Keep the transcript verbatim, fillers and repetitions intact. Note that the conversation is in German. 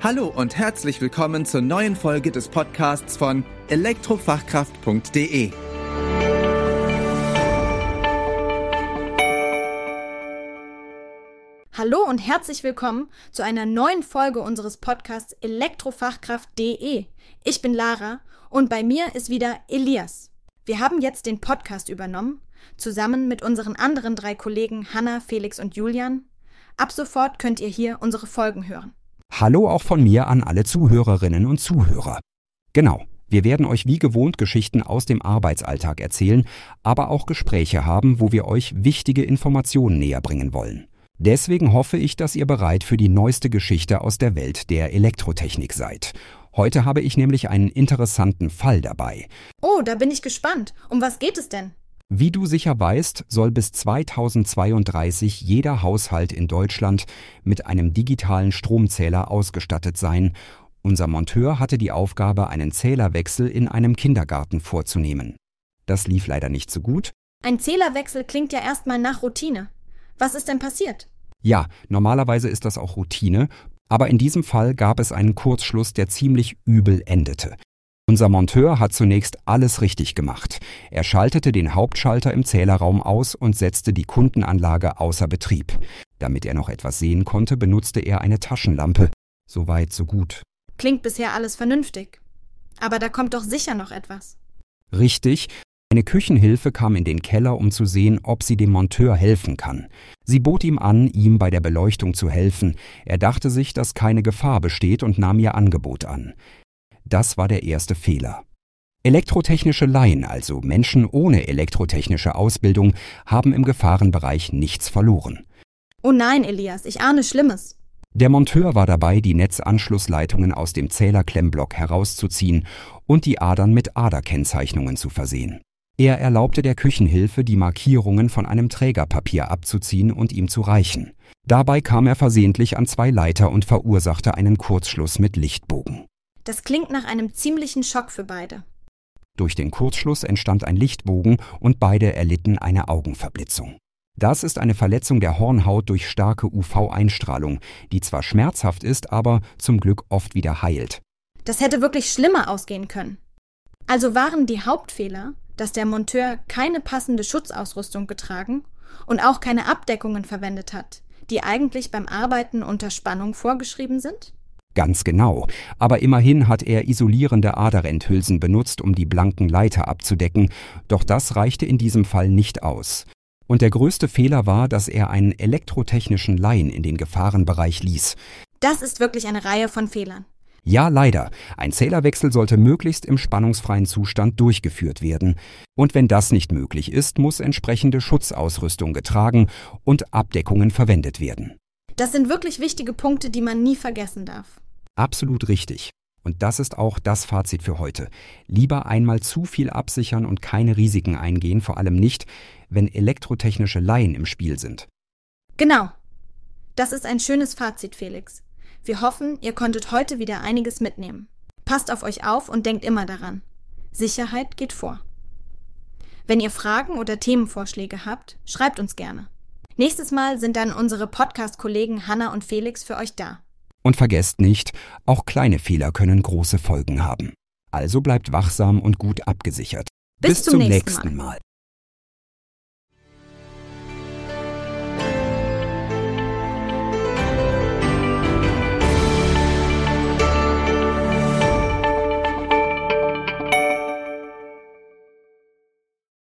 Hallo und herzlich willkommen zur neuen Folge des Podcasts von elektrofachkraft punkt de. Hallo und herzlich willkommen zu einer neuen Folge unseres Podcasts elektrofachkraft punkt de. Ich bin Lara und bei mir ist wieder Elias. Wir haben jetzt den Podcast übernommen, zusammen mit unseren anderen drei Kollegen Hanna, Felix und Julian. Ab sofort könnt ihr hier unsere Folgen hören. Hallo auch von mir an alle Zuhörerinnen und Zuhörer. Genau, wir werden euch wie gewohnt Geschichten aus dem Arbeitsalltag erzählen, aber auch Gespräche haben, wo wir euch wichtige Informationen näher bringen wollen. Deswegen hoffe ich, dass ihr bereit für die neueste Geschichte aus der Welt der Elektrotechnik seid. Heute habe ich nämlich einen interessanten Fall dabei. Oh, da bin ich gespannt. Um was geht es denn? Wie du sicher weißt, soll bis zweitausendzweiunddreißig jeder Haushalt in Deutschland mit einem digitalen Stromzähler ausgestattet sein. Unser Monteur hatte die Aufgabe, einen Zählerwechsel in einem Kindergarten vorzunehmen. Das lief leider nicht so gut. Ein Zählerwechsel klingt ja erstmal nach Routine. Was ist denn passiert? Ja, normalerweise ist das auch Routine, aber in diesem Fall gab es einen Kurzschluss, der ziemlich übel endete. Unser Monteur hat zunächst alles richtig gemacht. Er schaltete den Hauptschalter im Zählerraum aus und setzte die Kundenanlage außer Betrieb. Damit er noch etwas sehen konnte, benutzte er eine Taschenlampe. Soweit, so gut. Klingt bisher alles vernünftig. Aber da kommt doch sicher noch etwas. Richtig. Eine Küchenhilfe kam in den Keller, um zu sehen, ob sie dem Monteur helfen kann. Sie bot ihm an, ihm bei der Beleuchtung zu helfen. Er dachte sich, dass keine Gefahr besteht und nahm ihr Angebot an. Das war der erste Fehler. Elektrotechnische Laien, also Menschen ohne elektrotechnische Ausbildung, haben im Gefahrenbereich nichts verloren. Oh nein, Elias, ich ahne Schlimmes. Der Monteur war dabei, die Netzanschlussleitungen aus dem Zählerklemmblock herauszuziehen und die Adern mit Aderkennzeichnungen zu versehen. Er erlaubte der Küchenhilfe, die Markierungen von einem Trägerpapier abzuziehen und ihm zu reichen. Dabei kam er versehentlich an zwei Leiter und verursachte einen Kurzschluss mit Lichtbogen. Das klingt nach einem ziemlichen Schock für beide. Durch den Kurzschluss entstand ein Lichtbogen und beide erlitten eine Augenverblitzung. Das ist eine Verletzung der Hornhaut durch starke U V-Einstrahlung, die zwar schmerzhaft ist, aber zum Glück oft wieder heilt. Das hätte wirklich schlimmer ausgehen können. Also waren die Hauptfehler, dass der Monteur keine passende Schutzausrüstung getragen und auch keine Abdeckungen verwendet hat, die eigentlich beim Arbeiten unter Spannung vorgeschrieben sind? Ganz genau, aber immerhin hat er isolierende Aderendhülsen benutzt, um die blanken Leiter abzudecken, doch das reichte in diesem Fall nicht aus. Und der größte Fehler war, dass er einen elektrotechnischen Laien in den Gefahrenbereich ließ. Das ist wirklich eine Reihe von Fehlern. Ja, leider. Ein Zählerwechsel sollte möglichst im spannungsfreien Zustand durchgeführt werden. Und wenn das nicht möglich ist, muss entsprechende Schutzausrüstung getragen und Abdeckungen verwendet werden. Das sind wirklich wichtige Punkte, die man nie vergessen darf. Absolut richtig. Und das ist auch das Fazit für heute. Lieber einmal zu viel absichern und keine Risiken eingehen, vor allem nicht, wenn elektrotechnische Laien im Spiel sind. Genau. Das ist ein schönes Fazit, Felix. Wir hoffen, ihr konntet heute wieder einiges mitnehmen. Passt auf euch auf und denkt immer daran. Sicherheit geht vor. Wenn ihr Fragen oder Themenvorschläge habt, schreibt uns gerne. Nächstes Mal sind dann unsere Podcast-Kollegen Hanna und Felix für euch da. Und vergesst nicht, auch kleine Fehler können große Folgen haben. Also bleibt wachsam und gut abgesichert. Bis, Bis zum, zum nächsten Mal. Mal.